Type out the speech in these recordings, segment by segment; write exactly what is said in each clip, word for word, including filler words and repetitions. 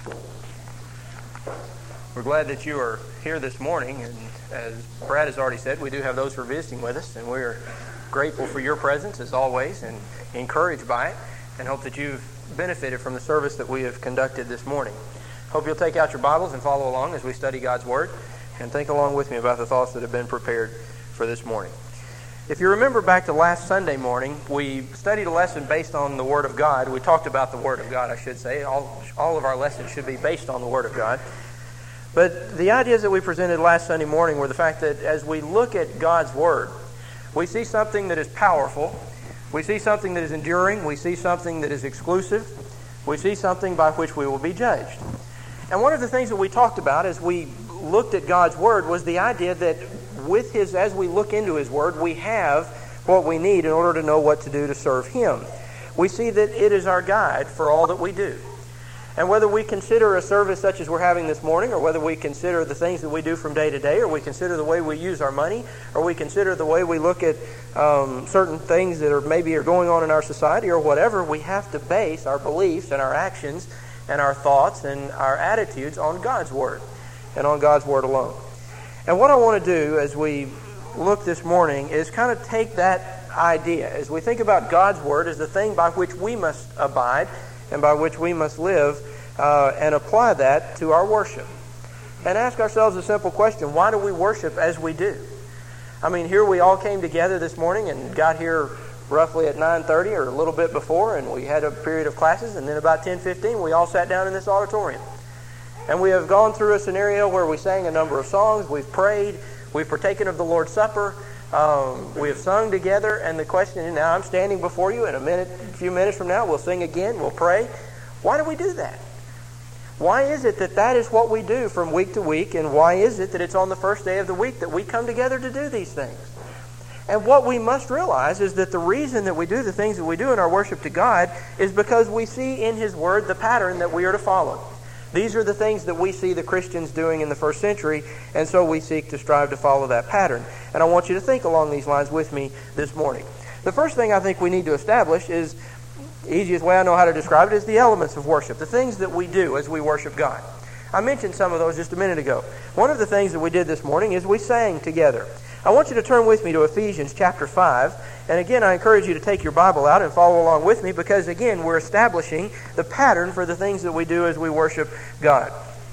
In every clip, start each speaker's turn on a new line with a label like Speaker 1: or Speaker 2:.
Speaker 1: We're glad that you are here this morning, and as Brad has already said, we do have those who are visiting with us, and we're grateful for your presence as always and encouraged by it, and hope that you've benefited from the service that we have conducted this morning. Hope you'll take out your Bibles and follow along as we study God's Word, and think along with me about the thoughts that have been prepared for this morning. If you remember back to last Sunday morning, we studied a lesson based on the Word of God. We talked about the Word of God, I should say. All, all of our lessons should be based on the Word of God. But the ideas that we presented last Sunday morning were the fact that as we look at God's Word, we see something that is powerful, we see something that is enduring, we see something that is exclusive, we see something by which we will be judged. And one of the things that we talked about as we looked at God's Word was the idea that with His, as we look into His Word, we have what we need in order to know what to do to serve Him. We see that it is our guide for all that we do. And whether we consider a service such as we're having this morning, or whether we consider the things that we do from day to day, or we consider the way we use our money, or we consider the way we look at um, certain things that are maybe are going on in our society, or whatever, we have to base our beliefs and our actions and our thoughts and our attitudes on God's Word and on God's Word alone. And what I want to do as we look this morning is kind of take that idea, as we think about God's Word as the thing by which we must abide and by which we must live, uh, and apply that to our worship. And ask ourselves a simple question: why do we worship as we do? I mean, here we all came together this morning and got here roughly at nine thirty or a little bit before, and we had a period of classes, and then about ten fifteen we all sat down in this auditorium. And we have gone through a scenario where we sang a number of songs, we've prayed, we've partaken of the Lord's Supper, um, we have sung together, and the question is, now I'm standing before you in a minute, a few minutes from now, we'll sing again, we'll pray. Why do we do that? Why is it that that is what we do from week to week, and why is it that it's on the first day of the week that we come together to do these things? And what we must realize is that the reason that we do the things that we do in our worship to God is because we see in His Word the pattern that we are to follow. These are the things that we see the Christians doing in the first century, and so we seek to strive to follow that pattern. And I want you to think along these lines with me this morning. The first thing I think we need to establish is, the easiest way I know how to describe it, is the elements of worship, the things that we do as we worship God. I mentioned some of those just a minute ago. One of the things that we did this morning is we sang together. I want you to turn with me to Ephesians chapter five. And again, I encourage you to take your Bible out and follow along with me, because again, we're establishing the pattern for the things that we do as we worship God.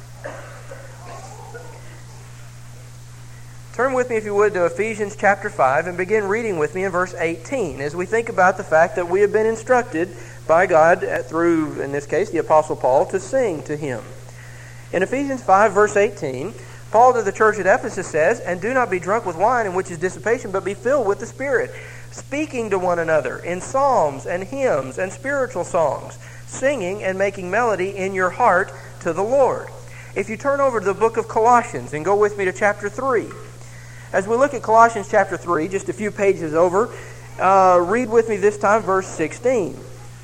Speaker 1: Turn with me, if you would, to Ephesians chapter five and begin reading with me in verse eighteen as we think about the fact that we have been instructed by God through, in this case, the Apostle Paul, to sing to Him. In Ephesians five, verse eighteen, Paul to the church at Ephesus says, "And do not be drunk with wine, in which is dissipation, but be filled with the Spirit, speaking to one another in psalms and hymns and spiritual songs, singing and making melody in your heart to the Lord." If you turn over to the book of Colossians and go with me to chapter three. As we look at Colossians chapter three, just a few pages over, uh, read with me this time verse sixteen.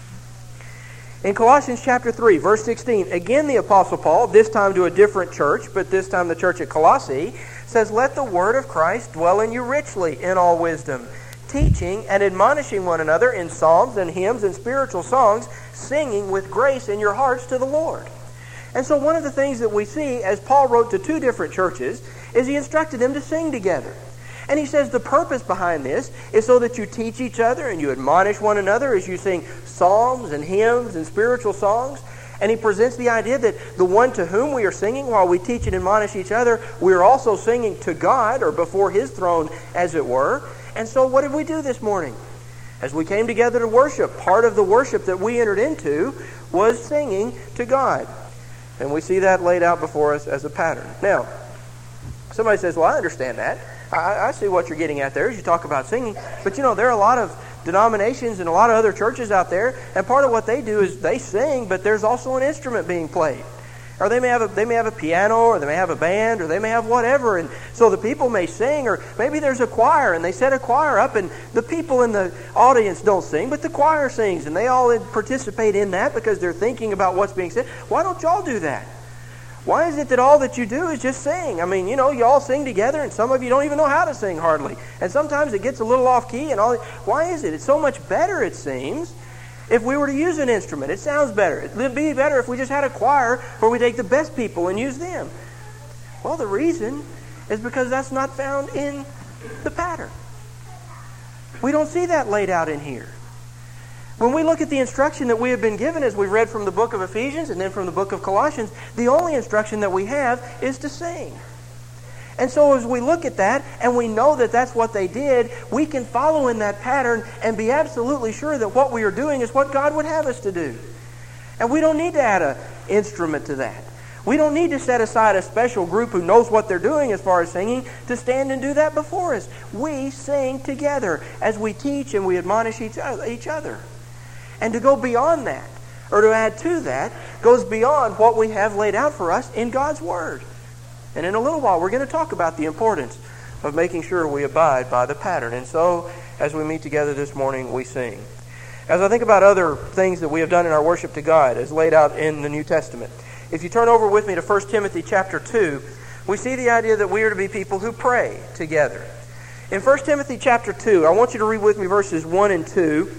Speaker 1: In Colossians chapter three, verse sixteen, again the Apostle Paul, this time to a different church, but this time the church at Colossae, says, "Let the word of Christ dwell in you richly in all wisdom, teaching and admonishing one another in psalms and hymns and spiritual songs, singing with grace in your hearts to the Lord." And so one of the things that we see as Paul wrote to two different churches is he instructed them to sing together. And he says the purpose behind this is so that you teach each other and you admonish one another as you sing psalms and hymns and spiritual songs. And he presents the idea that the one to whom we are singing while we teach and admonish each other, we are also singing to God, or before His throne, as it were. And so what did we do this morning? As we came together to worship, part of the worship that we entered into was singing to God. And we see that laid out before us as a pattern. Now, somebody says, "Well, I understand that. I, I see what you're getting at there as you talk about singing." But you know, there are a lot of denominations and a lot of other churches out there, and part of what they do is they sing, but there's also an instrument being played. Or they may have a they may have a piano, or they may have a band, or they may have whatever. And so the people may sing, or maybe there's a choir, and they set a choir up, and the people in the audience don't sing, but the choir sings, and they all participate in that because they're thinking about what's being said. Why don't y'all do that? Why is it that all that you do is just sing? I mean, you know, you all sing together, and some of you don't even know how to sing hardly. And sometimes it gets a little off key, and all. Why is it? It's so much better, it seems, If we were to use an instrument, it sounds better. It would be better if we just had a choir where we take the best people and use them. Well, the reason is because that's not found in the pattern. We don't see that laid out in here. When we look at the instruction that we have been given, as we've read from the book of Ephesians and then from the book of Colossians, the only instruction that we have is to sing. And so as we look at that and we know that that's what they did, we can follow in that pattern and be absolutely sure that what we are doing is what God would have us to do. And we don't need to add an instrument to that. We don't need to set aside a special group who knows what they're doing as far as singing to stand and do that before us. We sing together as we teach and we admonish each other. And to go beyond that, or to add to that, goes beyond what we have laid out for us in God's Word. And in a little while, we're going to talk about the importance of making sure we abide by the pattern. And so, as we meet together this morning, we sing. As I think about other things that we have done in our worship to God, as laid out in the New Testament, if you turn over with me to First Timothy chapter two, we see the idea that we are to be people who pray together. In First Timothy chapter two, I want you to read with me verses one and two.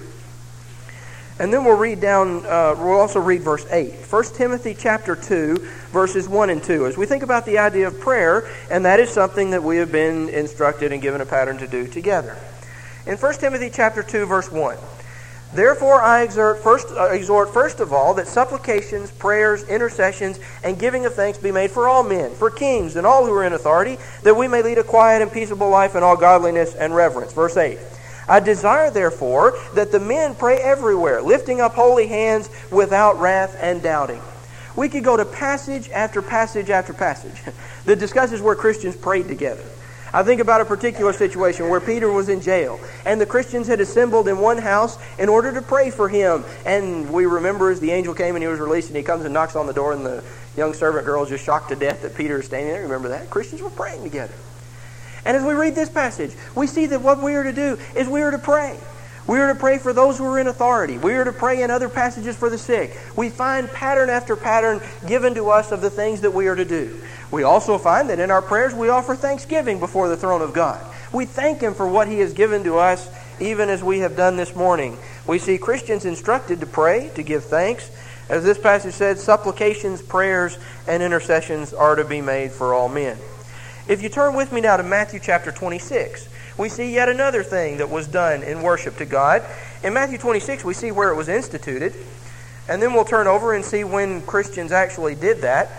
Speaker 1: And then we'll read down, uh, we'll also read verse eight. First Timothy chapter two, verses one and two. As we think about the idea of prayer, and that is something that we have been instructed and given a pattern to do together. In First Timothy chapter two, verse one. Therefore I exhort first, uh, exhort first of all that supplications, prayers, intercessions, and giving of thanks be made for all men, for kings and all who are in authority, that we may lead a quiet and peaceable life in all godliness and reverence. Verse eight. I desire, therefore, that the men pray everywhere, lifting up holy hands without wrath and doubting. We could go to passage after passage after passage that discusses where Christians prayed together. I think about a particular situation where Peter was in jail, and the Christians had assembled in one house in order to pray for him. And we remember as the angel came and he was released, and he comes and knocks on the door, and the young servant girl is just shocked to death that Peter is standing there. Remember that? Christians were praying together. And as we read this passage, we see that what we are to do is we are to pray. We are to pray for those who are in authority. We are to pray in other passages for the sick. We find pattern after pattern given to us of the things that we are to do. We also find that in our prayers we offer thanksgiving before the throne of God. We thank Him for what He has given to us, even as we have done this morning. We see Christians instructed to pray, to give thanks. As this passage said, supplications, prayers, and intercessions are to be made for all men. If you turn with me now to Matthew chapter twenty-six, we see yet another thing that was done in worship to God. In Matthew twenty-six, we see where it was instituted. And then we'll turn over and see when Christians actually did that.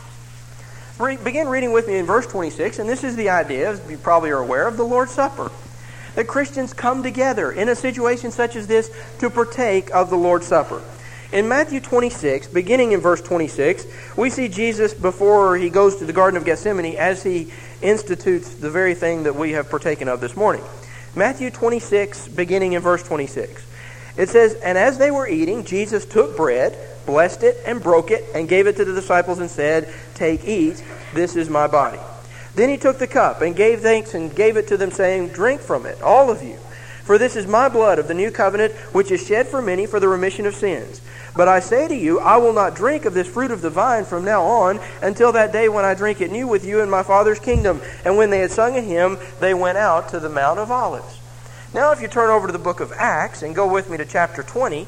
Speaker 1: Re- begin reading with me in verse twenty-six, and this is the idea, as you probably are aware, of the Lord's Supper. That Christians come together in a situation such as this to partake of the Lord's Supper. In Matthew twenty-six, beginning in verse twenty-six, we see Jesus before He goes to the Garden of Gethsemane as He institutes the very thing that we have partaken of this morning. Matthew twenty-six, beginning in verse twenty-six. It says, And as they were eating, Jesus took bread, blessed it, and broke it, and gave it to the disciples and said, Take, eat, this is my body. Then He took the cup and gave thanks and gave it to them, saying, Drink from it, all of you. For this is my blood of the new covenant, which is shed for many for the remission of sins. But I say to you, I will not drink of this fruit of the vine from now on until that day when I drink it new with you in my Father's kingdom. And when they had sung a hymn, they went out to the Mount of Olives. Now if you turn over to the book of Acts and go with me to chapter twenty,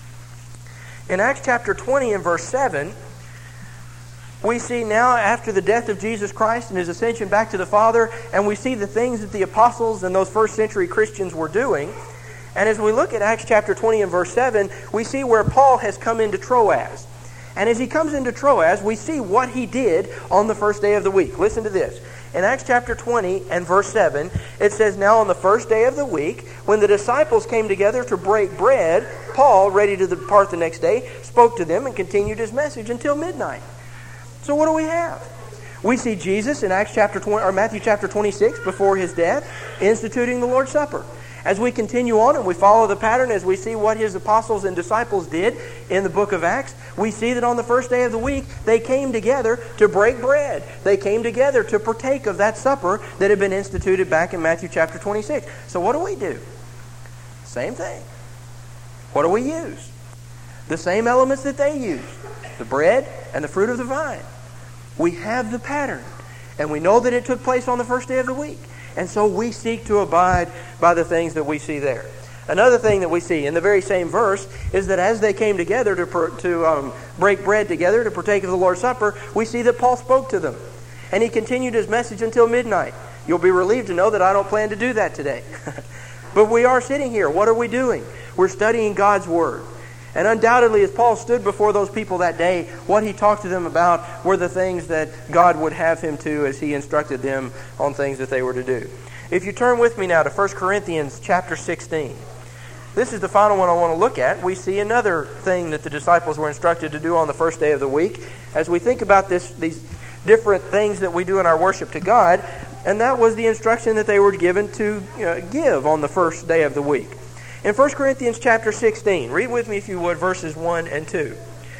Speaker 1: in Acts chapter twenty and verse seven, we see now after the death of Jesus Christ and His ascension back to the Father, and we see the things that the apostles and those first century Christians were doing. And as we look at Acts chapter twenty and verse seven, we see where Paul has come into Troas. And as he comes into Troas, we see what he did on the first day of the week. Listen to this. In Acts chapter twenty and verse seven, it says, Now on the first day of the week, when the disciples came together to break bread, Paul, ready to depart the next day, spoke to them and continued his message until midnight. So what do we have? We see Jesus in Acts chapter twenty, or Matthew chapter twenty-six, before His death, instituting the Lord's Supper. As we continue on and we follow the pattern, as we see what His apostles and disciples did in the book of Acts, we see that on the first day of the week, they came together to break bread. They came together to partake of that supper that had been instituted back in Matthew chapter twenty-six. So what do we do? Same thing. What do we use? The same elements that they used. The bread and the fruit of the vine. We have the pattern. And we know that it took place on the first day of the week. And so we seek to abide by the things that we see there. Another thing that we see in the very same verse is that as they came together to, per, to um, break bread together, to partake of the Lord's Supper, we see that Paul spoke to them. And he continued his message until midnight. You'll be relieved to know that I don't plan to do that today. But we are sitting here. What are we doing? We're studying God's Word. And undoubtedly, as Paul stood before those people that day, what he talked to them about were the things that God would have him to as he instructed them on things that they were to do. If you turn with me now to First Corinthians chapter sixteen. This is the final one I want to look at. We see another thing that the disciples were instructed to do on the first day of the week as we think about this, these different things that we do in our worship to God, and that was the instruction that they were given to uh, give on the first day of the week. In First Corinthians chapter sixteen, read with me if you would, verses one and two.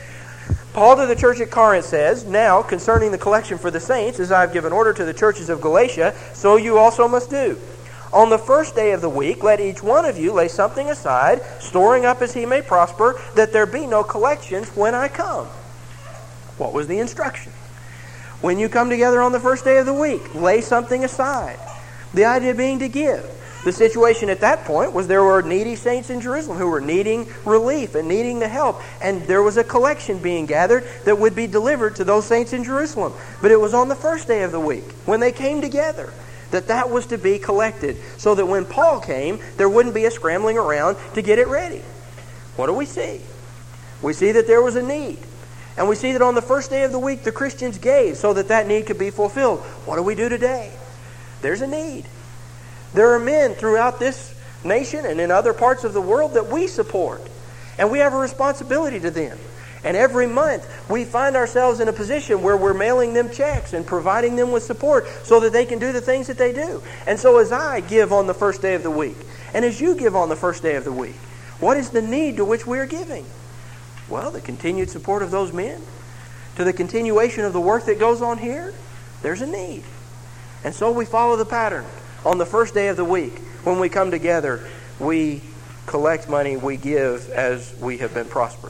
Speaker 1: Paul to the church at Corinth says, Now, concerning the collection for the saints, as I have given order to the churches of Galatia, so you also must do. On the first day of the week, let each one of you lay something aside, storing up as he may prosper, that there be no collections when I come. What was the instruction? When you come together on the first day of the week, lay something aside. The idea being to give. The situation at that point was there were needy saints in Jerusalem who were needing relief and needing the help. And there was a collection being gathered that would be delivered to those saints in Jerusalem. But it was on the first day of the week, when they came together, that that was to be collected, so that when Paul came, there wouldn't be a scrambling around to get it ready. What do we see? We see that there was a need. And we see that on the first day of the week, the Christians gave so that that need could be fulfilled. What do we do today? There's a need. There are men throughout this nation and in other parts of the world that we support. And we have a responsibility to them. And every month we find ourselves in a position where we're mailing them checks and providing them with support so that they can do the things that they do. And so as I give on the first day of the week, and as you give on the first day of the week, what is the need to which we are giving? Well, the continued support of those men, to the continuation of the work that goes on here, there's a need. And so we follow the pattern. On the first day of the week, when we come together, we collect money, we give as we have been prospered.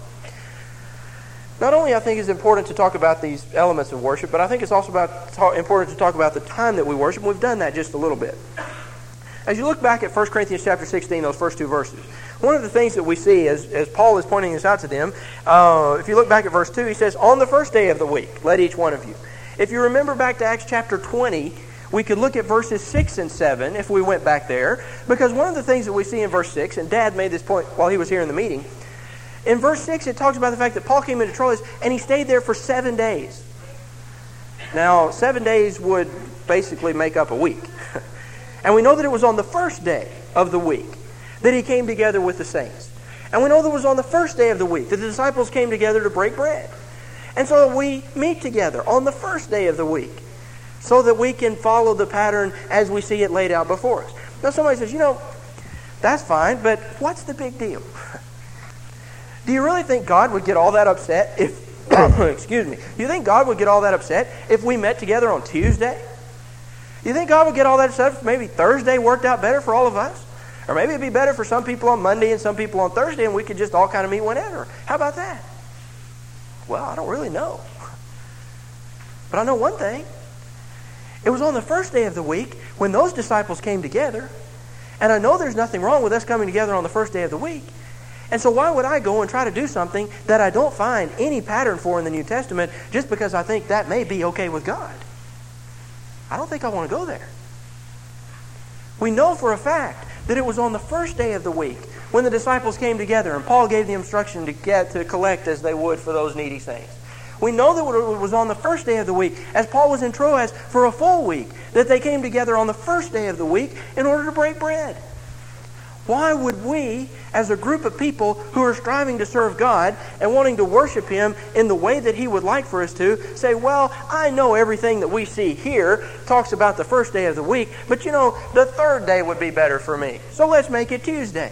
Speaker 1: Not only I think it's important to talk about these elements of worship, but I think it's also about ta- important to talk about the time that we worship. We've done that just a little bit. As you look back at First Corinthians chapter sixteen, those first two verses, one of the things that we see as, as Paul is pointing this out to them, uh, if you look back at verse two, he says, On the first day of the week, let each one of you. If you remember back to Acts chapter twenty, we could look at verses six and seven if we went back there, because one of the things that we see in verse six, and Dad made this point while he was here in the meeting, in verse six it talks about the fact that Paul came into Troas and he stayed there for seven days. Now, seven days would basically make up a week. And we know that it was on the first day of the week that he came together with the saints. And we know that it was on the first day of the week that the disciples came together to break bread. And so we meet together on the first day of the week so that we can follow the pattern as we see it laid out before us. Now somebody says, you know, that's fine, but what's the big deal? Do you really think God would get all that upset if, excuse me, do you think God would get all that upset if we met together on Tuesday? Do you think God would get all that upset if maybe Thursday worked out better for all of us? Or maybe it'd be better for some people on Monday and some people on Thursday and we could just all kind of meet whenever. How about that? Well, I don't really know. But I know one thing. It was on the first day of the week when those disciples came together. And I know there's nothing wrong with us coming together on the first day of the week. And so why would I go and try to do something that I don't find any pattern for in the New Testament just because I think that may be okay with God? I don't think I want to go there. We know for a fact that it was on the first day of the week when the disciples came together and Paul gave the instruction to get to collect as they would for those needy saints. We know that it was on the first day of the week, as Paul was in Troas for a full week, that they came together on the first day of the week in order to break bread. Why would we, as a group of people who are striving to serve God and wanting to worship Him in the way that He would like for us to, say, well, I know everything that we see here talks about the first day of the week, but you know, the third day would be better for me, so let's make it Tuesday.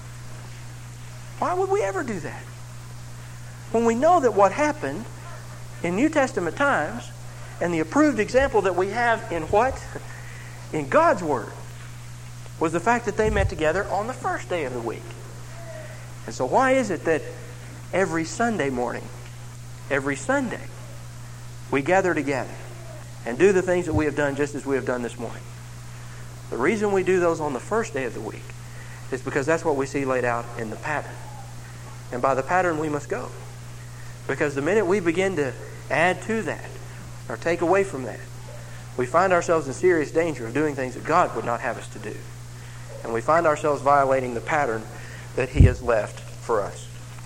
Speaker 1: Why would we ever do that? When we know that what happened in New Testament times, and the approved example that we have in what? In God's Word, was the fact that they met together on the first day of the week. And so why is it that every Sunday morning, every Sunday, we gather together and do the things that we have done just as we have done this morning? The reason we do those on the first day of the week is because that's what we see laid out in the pattern. And by the pattern we must go. Because the minute we begin to add to that or take away from that, we find ourselves in serious danger of doing things that God would not have us to do. And we find ourselves violating the pattern that He has left for us.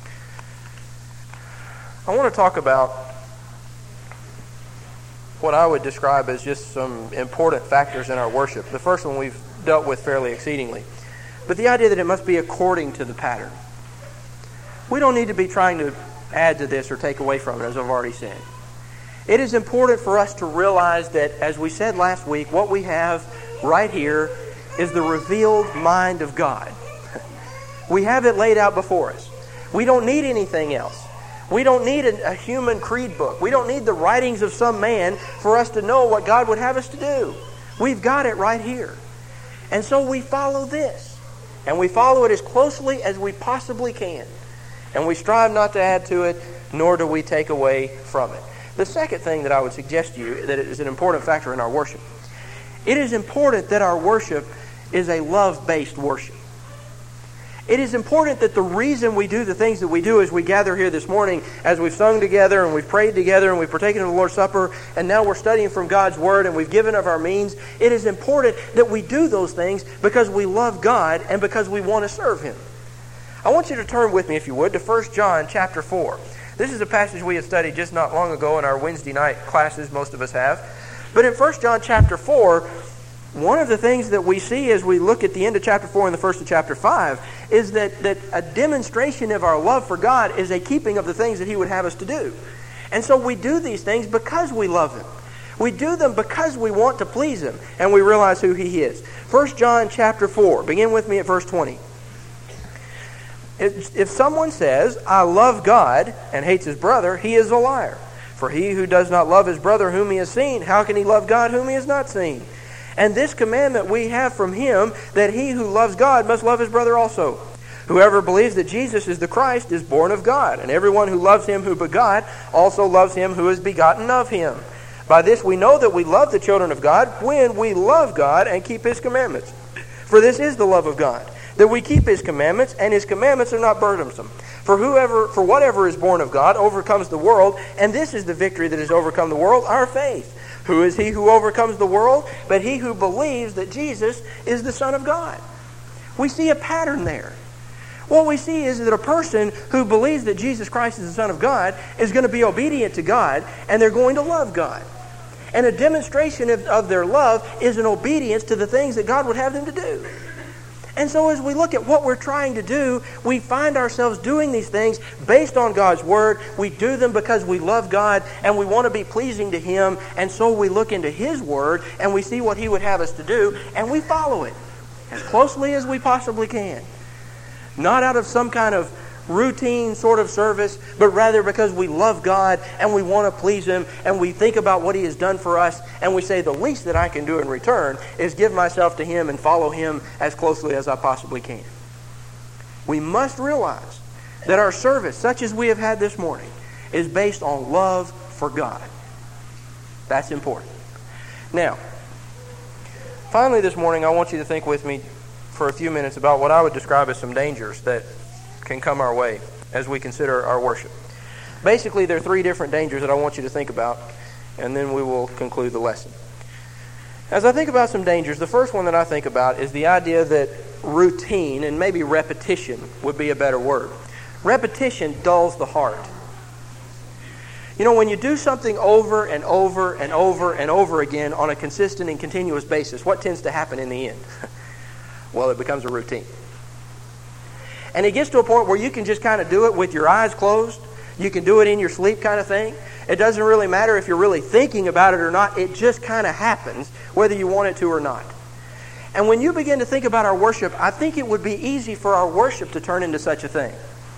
Speaker 1: I want to talk about what I would describe as just some important factors in our worship. The first one we've dealt with fairly exceedingly. But the idea that it must be according to the pattern. We don't need to be trying to add to this or take away from it, as I've already said. It is important for us to realize that, as we said last week, what we have right here is the revealed mind of God. We have it laid out before us. We don't need anything else. We don't need a, a human creed book. We don't need the writings of some man for us to know what God would have us to do. We've got it right here. And so we follow this. And we follow it as closely as we possibly can. And we strive not to add to it, nor do we take away from it. The second thing that I would suggest to you that is an important factor in our worship. It is important that our worship is a love-based worship. It is important that the reason we do the things that we do as we gather here this morning, as we've sung together and we've prayed together and we've partaken of the Lord's Supper, and now we're studying from God's Word and we've given of our means, it is important that we do those things because we love God and because we want to serve Him. I want you to turn with me, if you would, to First John chapter four. This is a passage we had studied just not long ago in our Wednesday night classes, most of us have. But in First John chapter four, one of the things that we see as we look at the end of chapter four and the first of chapter five is that, that a demonstration of our love for God is a keeping of the things that He would have us to do. And so we do these things because we love Him. We do them because we want to please Him and we realize who He is. First John chapter four, begin with me at verse twenty. If someone says, I love God, and hates his brother, he is a liar. For he who does not love his brother whom he has seen, how can he love God whom he has not seen? And this commandment we have from Him, that he who loves God must love his brother also. Whoever believes that Jesus is the Christ is born of God, and everyone who loves Him who begot also loves Him who is begotten of Him. By this we know that we love the children of God, when we love God and keep His commandments. For this is the love of God, that we keep His commandments, and His commandments are not burdensome. For whoever, for whatever is born of God overcomes the world, and this is the victory that has overcome the world, our faith. Who is he who overcomes the world? But he who believes that Jesus is the Son of God. We see a pattern there. What we see is that a person who believes that Jesus Christ is the Son of God is going to be obedient to God, and they're going to love God. And a demonstration of, of their love is an obedience to the things that God would have them to do. And so as we look at what we're trying to do, we find ourselves doing these things based on God's Word. We do them because we love God and we want to be pleasing to Him. And so we look into His Word and we see what He would have us to do, and we follow it as closely as we possibly can. Not out of some kind of routine sort of service, but rather because we love God and we want to please Him, and we think about what He has done for us, and we say the least that I can do in return is give myself to Him and follow Him as closely as I possibly can. We must realize that our service, such as we have had this morning, is based on love for God. That's important. Now, finally this morning I want you to think with me for a few minutes about what I would describe as some dangers that can come our way as we consider our worship. Basically, there are three different dangers that I want you to think about, and then we will conclude the lesson. As I think about some dangers, the first one that I think about is the idea that routine, and maybe repetition would be a better word. Repetition dulls the heart. You know, when you do something over and over and over and over again on a consistent and continuous basis, what tends to happen in the end? Well, it becomes a routine. And it gets to a point where you can just kind of do it with your eyes closed. You can do it in your sleep kind of thing. It doesn't really matter if you're really thinking about it or not. It just kind of happens whether you want it to or not. And when you begin to think about our worship, I think it would be easy for our worship to turn into such a thing.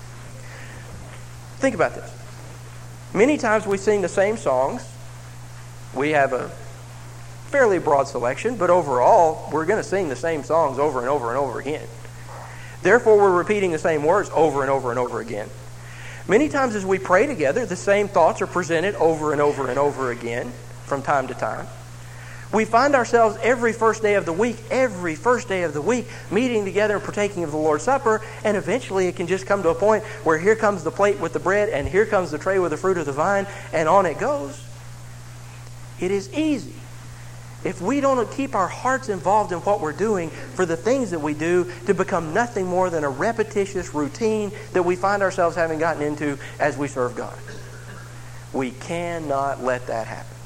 Speaker 1: Think about this. Many times we sing the same songs. We have a fairly broad selection, but overall, we're going to sing the same songs over and over and over again. Therefore, we're repeating the same words over and over and over again. Many times as we pray together, the same thoughts are presented over and over and over again from time to time. We find ourselves every first day of the week, every first day of the week, meeting together and partaking of the Lord's Supper, and eventually it can just come to a point where here comes the plate with the bread, and here comes the tray with the fruit of the vine, and on it goes. It is easy. If we don't keep our hearts involved in what we're doing, for the things that we do, to become nothing more than a repetitious routine that we find ourselves having gotten into as we serve God. We cannot let that happen.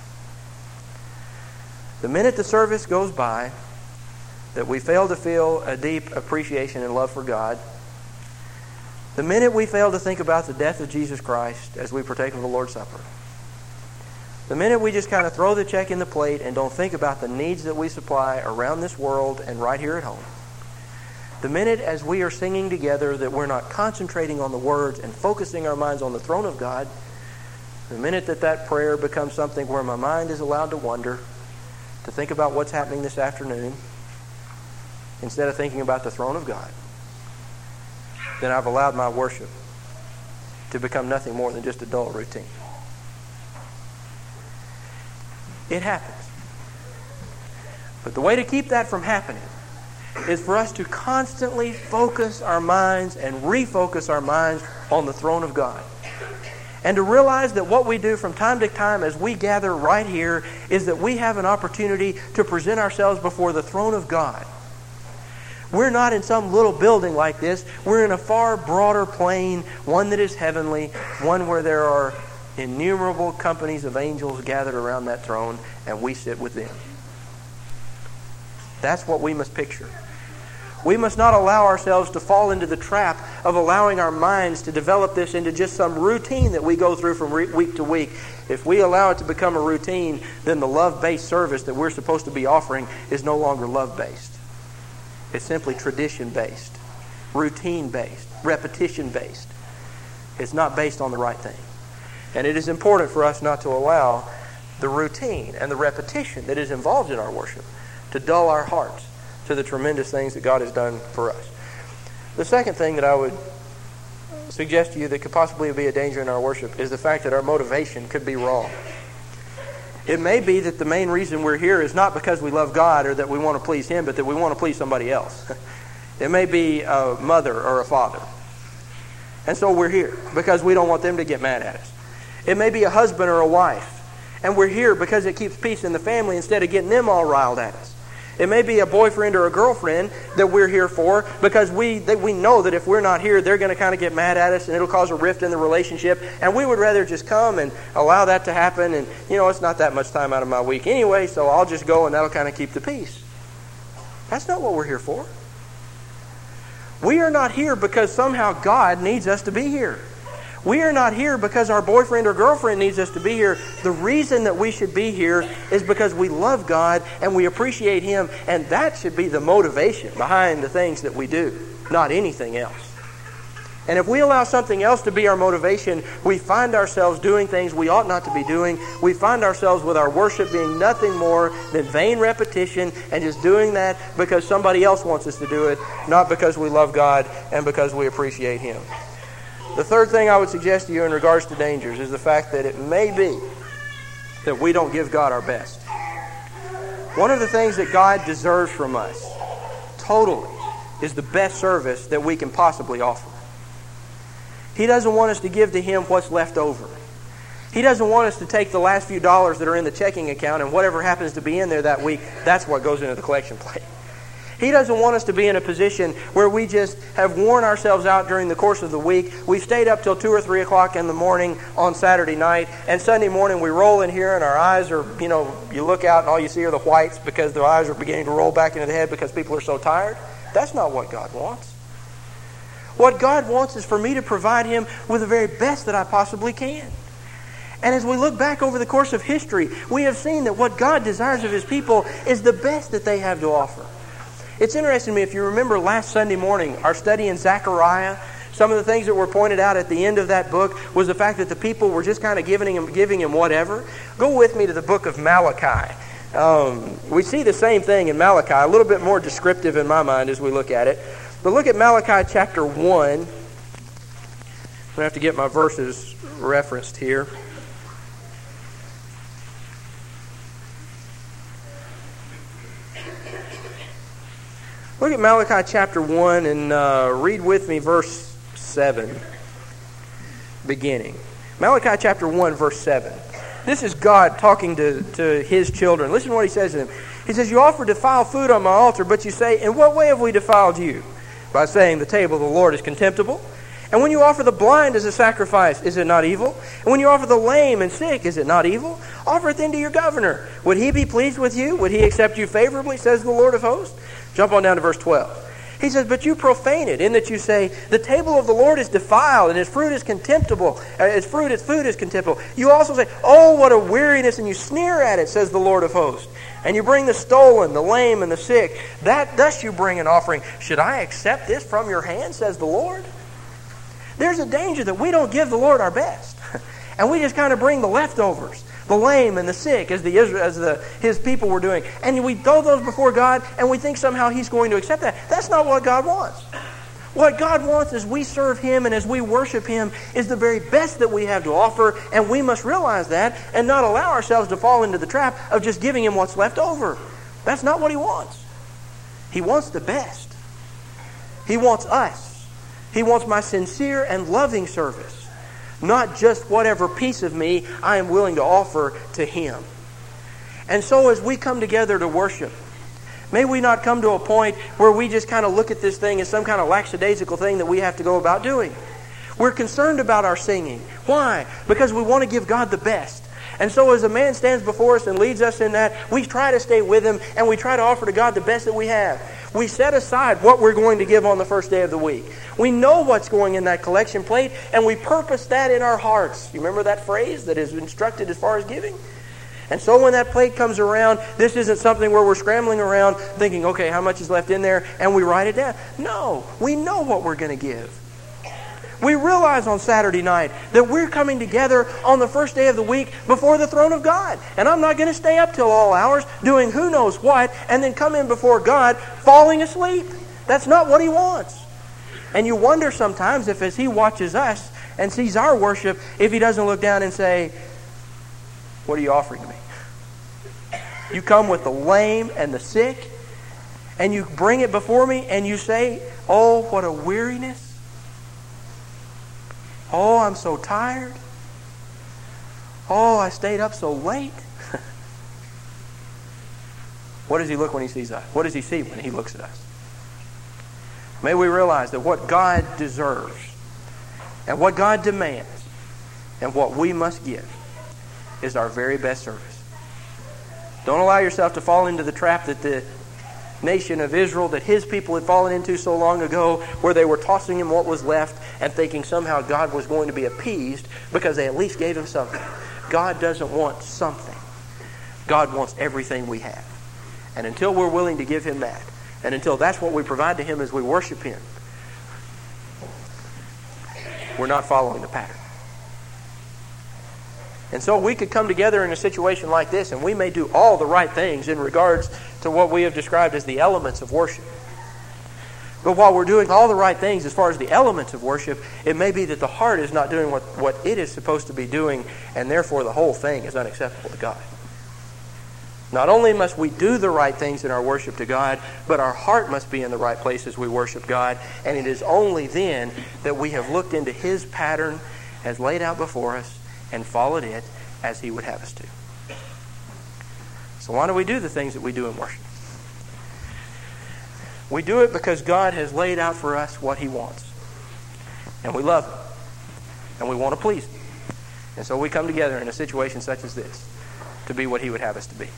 Speaker 1: The minute the service goes by that we fail to feel a deep appreciation and love for God, the minute we fail to think about the death of Jesus Christ as we partake of the Lord's Supper, the minute we just kind of throw the check in the plate and don't think about the needs that we supply around this world and right here at home, the minute as we are singing together that we're not concentrating on the words and focusing our minds on the throne of God, the minute that that prayer becomes something where my mind is allowed to wander, to think about what's happening this afternoon, instead of thinking about the throne of God, then I've allowed my worship to become nothing more than just a dull routine. It happens. But the way to keep that from happening is for us to constantly focus our minds and refocus our minds on the throne of God. And to realize that what we do from time to time as we gather right here is that we have an opportunity to present ourselves before the throne of God. We're not in some little building like this. We're in a far broader plane, one that is heavenly, one where there are innumerable companies of angels gathered around that throne, and we sit with them. That's what we must picture. We must not allow ourselves to fall into the trap of allowing our minds to develop this into just some routine that we go through from re- week to week. If we allow it to become a routine, then the love-based service that we're supposed to be offering is no longer love-based. It's simply tradition-based, routine-based, repetition-based. It's not based on the right thing. And it is important for us not to allow the routine and the repetition that is involved in our worship to dull our hearts to the tremendous things that God has done for us. The second thing that I would suggest to you that could possibly be a danger in our worship is the fact that our motivation could be wrong. It may be that the main reason we're here is not because we love God or that we want to please Him, but that we want to please somebody else. It may be a mother or a father. And so we're here because we don't want them to get mad at us. It may be a husband or a wife, and we're here because it keeps peace in the family instead of getting them all riled at us. It may be a boyfriend or a girlfriend that we're here for because we that we know that if we're not here, they're going to kind of get mad at us and it'll cause a rift in the relationship. And we would rather just come and allow that to happen. And, you know, it's not that much time out of my week anyway, so I'll just go and that'll kind of keep the peace. That's not what we're here for. We are not here because somehow God needs us to be here. We are not here because our boyfriend or girlfriend needs us to be here. The reason that we should be here is because we love God and we appreciate Him, and that should be the motivation behind the things that we do, not anything else. And if we allow something else to be our motivation, we find ourselves doing things we ought not to be doing. We find ourselves with our worship being nothing more than vain repetition and just doing that because somebody else wants us to do it, not because we love God and because we appreciate Him. The third thing I would suggest to you in regards to dangers is the fact that it may be that we don't give God our best. One of the things that God deserves from us, totally, is the best service that we can possibly offer. He doesn't want us to give to Him what's left over. He doesn't want us to take the last few dollars that are in the checking account and whatever happens to be in there that week, that's what goes into the collection plate. He doesn't want us to be in a position where we just have worn ourselves out during the course of the week. We've stayed up till two or three o'clock in the morning on Saturday night, and Sunday morning we roll in here and our eyes are, you know, you look out and all you see are the whites because the eyes are beginning to roll back into the head because people are so tired. That's not what God wants. What God wants is for me to provide Him with the very best that I possibly can. And as we look back over the course of history, we have seen that what God desires of His people is the best that they have to offer. It's interesting to me, if you remember last Sunday morning, our study in Zechariah, some of the things that were pointed out at the end of that book was the fact that the people were just kind of giving him, giving him whatever. Go with me to the book of Malachi. Um, we see the same thing in Malachi, a little bit more descriptive in my mind as we look at it. But look at Malachi chapter one. I'm going to have to get my verses referenced here. Look at Malachi chapter one and uh, read with me verse seven, beginning. Malachi chapter one, verse seven. This is God talking to, to His children. Listen to what He says to them. He says, "You offer defiled food on my altar, but you say, in what way have we defiled you? By saying the table of the Lord is contemptible. And when you offer the blind as a sacrifice, is it not evil? And when you offer the lame and sick, is it not evil? Offer it then to your governor. Would he be pleased with you? Would he accept you favorably, says the Lord of hosts?" Jump on down to verse twelve. He says, "But you profane it, in that you say, the table of the Lord is defiled, and His fruit is contemptible. Uh, His fruit, His food is contemptible. You also say, oh, what a weariness, and you sneer at it, says the Lord of hosts. And you bring the stolen, the lame, and the sick. That thus you bring an offering. Should I accept this from your hand, says the Lord?" There's a danger that we don't give the Lord our best. And we just kind of bring the leftovers, the lame and the sick, as the as the His people were doing. And we throw those before God, and we think somehow He's going to accept that. That's not what God wants. What God wants as we serve Him and as we worship Him is the very best that we have to offer, and we must realize that and not allow ourselves to fall into the trap of just giving Him what's left over. That's not what He wants. He wants the best. He wants us. He wants my sincere and loving service, not just whatever piece of me I am willing to offer to Him. And so as we come together to worship, may we not come to a point where we just kind of look at this thing as some kind of lackadaisical thing that we have to go about doing. We're concerned about our singing. Why? Because we want to give God the best. And so as a man stands before us and leads us in that, we try to stay with Him and we try to offer to God the best that we have. We set aside what we're going to give on the first day of the week. We know what's going in that collection plate, and we purpose that in our hearts. You remember that phrase that is instructed as far as giving? And so when that plate comes around, this isn't something where we're scrambling around thinking, okay, how much is left in there, and we write it down. No, we know what we're going to give. We realize on Saturday night that we're coming together on the first day of the week before the throne of God. And I'm not going to stay up till all hours doing who knows what and then come in before God falling asleep. That's not what He wants. And you wonder sometimes if as He watches us and sees our worship, if He doesn't look down and say, what are you offering to me? You come with the lame and the sick and you bring it before me and you say, oh, what a weariness. Oh, I'm so tired. Oh, I stayed up so late. What does He look when He sees us? What does He see when He looks at us? May we realize that what God deserves and what God demands and what we must give is our very best service. Don't allow yourself to fall into the trap that the nation of Israel, that His people had fallen into so long ago, where they were tossing Him what was left and thinking somehow God was going to be appeased because they at least gave Him something. God doesn't want something. God wants everything we have. And until we're willing to give Him that, and until that's what we provide to Him as we worship Him, we're not following the pattern. And so we could come together in a situation like this, and we may do all the right things in regards to what we have described as the elements of worship. But while we're doing all the right things as far as the elements of worship, it may be that the heart is not doing what, what it is supposed to be doing, and therefore the whole thing is unacceptable to God. Not only must we do the right things in our worship to God, but our heart must be in the right place as we worship God, and it is only then that we have looked into His pattern as laid out before us and followed it as He would have us to. So why do we do the things that we do in worship? We do it because God has laid out for us what He wants. And we love Him. And we want to please Him. And so we come together in a situation such as this to be what He would have us to be.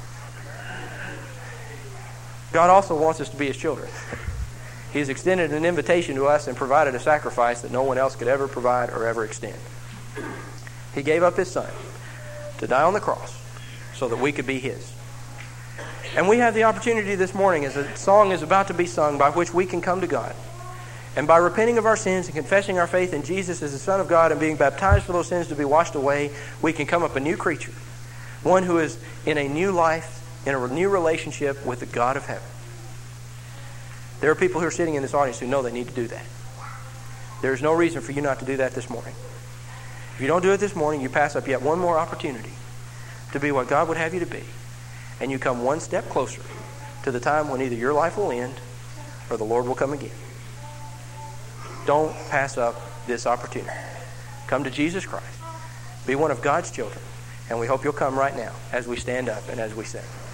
Speaker 1: God also wants us to be His children. He has extended an invitation to us and provided a sacrifice that no one else could ever provide or ever extend. He gave up His Son to die on the cross so that we could be His. And we have the opportunity this morning, as a song is about to be sung, by which we can come to God. And by repenting of our sins and confessing our faith in Jesus as the Son of God and being baptized for those sins to be washed away, we can come up a new creature. One who is in a new life, in a new relationship with the God of heaven. There are people who are sitting in this audience who know they need to do that. There is no reason for you not to do that this morning. If you don't do it this morning, you pass up yet one more opportunity to be what God would have you to be. And you come one step closer to the time when either your life will end or the Lord will come again. Don't pass up this opportunity. Come to Jesus Christ. Be one of God's children. And we hope you'll come right now as we stand up and as we sing.